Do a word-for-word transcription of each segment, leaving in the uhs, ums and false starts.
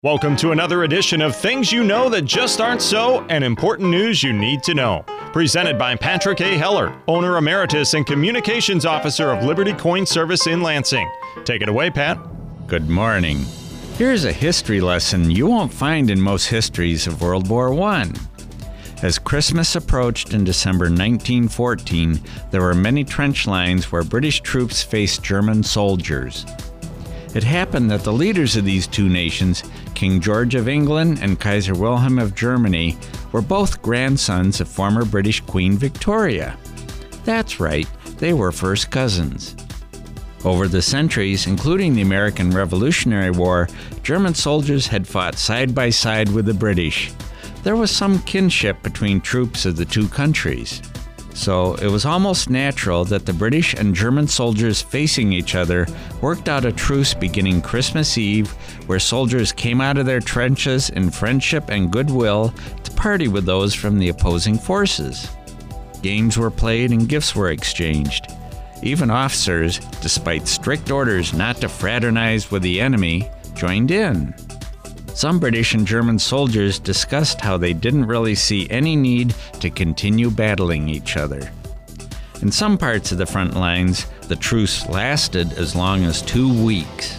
Welcome to another edition of Things You Know That Just Aren't So and Important News You Need to Know. Presented by Patrick A. Heller, Owner Emeritus and Communications Officer of Liberty Coin Service in Lansing. Take it away, Pat. Good morning. Here's a history lesson you won't find in most histories of World War One. As Christmas approached in December nineteen fourteen, there were many trench lines where British troops faced German soldiers. It happened that the leaders of these two nations, King George of England and Kaiser Wilhelm of Germany, were both grandsons of former British Queen Victoria. That's right, they were first cousins. Over the centuries, including the American Revolutionary War, German soldiers had fought side by side with the British. There was some kinship between troops of the two countries. So it was almost natural that the British and German soldiers facing each other worked out a truce beginning Christmas Eve, where soldiers came out of their trenches in friendship and goodwill to party with those from the opposing forces. Games were played and gifts were exchanged. Even officers, despite strict orders not to fraternize with the enemy, joined in. Some British and German soldiers discussed how they didn't really see any need to continue battling each other. In some parts of the front lines, the truce lasted as long as two weeks.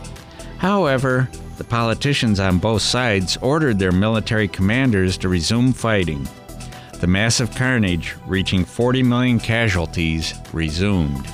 However, the politicians on both sides ordered their military commanders to resume fighting. The massive carnage, reaching forty million casualties, resumed.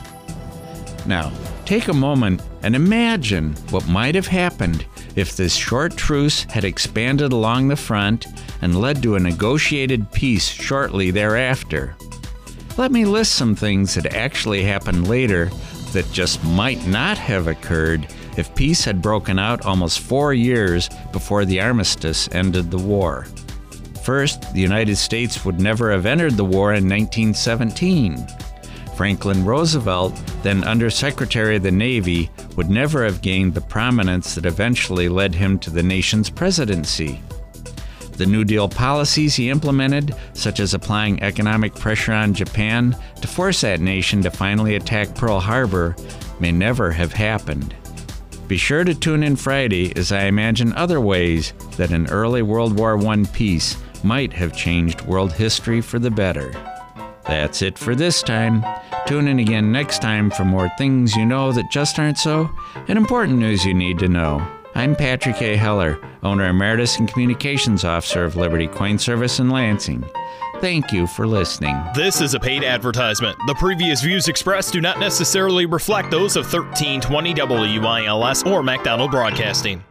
Now, take a moment and imagine what might have happened if this short truce had expanded along the front and led to a negotiated peace shortly thereafter. Let me list some things that actually happened later that just might not have occurred if peace had broken out almost four years before the armistice ended the war. First, the United States would never have entered the war in nineteen seventeen. Franklin Roosevelt, then Undersecretary of the Navy, would never have gained the prominence that eventually led him to the nation's presidency. The New Deal policies he implemented, such as applying economic pressure on Japan to force that nation to finally attack Pearl Harbor, may never have happened. Be sure to tune in Friday as I imagine other ways that an early World War One peace might have changed world history for the better. That's it for this time. Tune in again next time for more things you know that just aren't so and important news you need to know. I'm Patrick A. Heller, Owner Emeritus and Communications Officer of Liberty Coin Service in Lansing. Thank you for listening. This is a paid advertisement. The previous views expressed do not necessarily reflect those of thirteen twenty W I L S or MacDonald Broadcasting.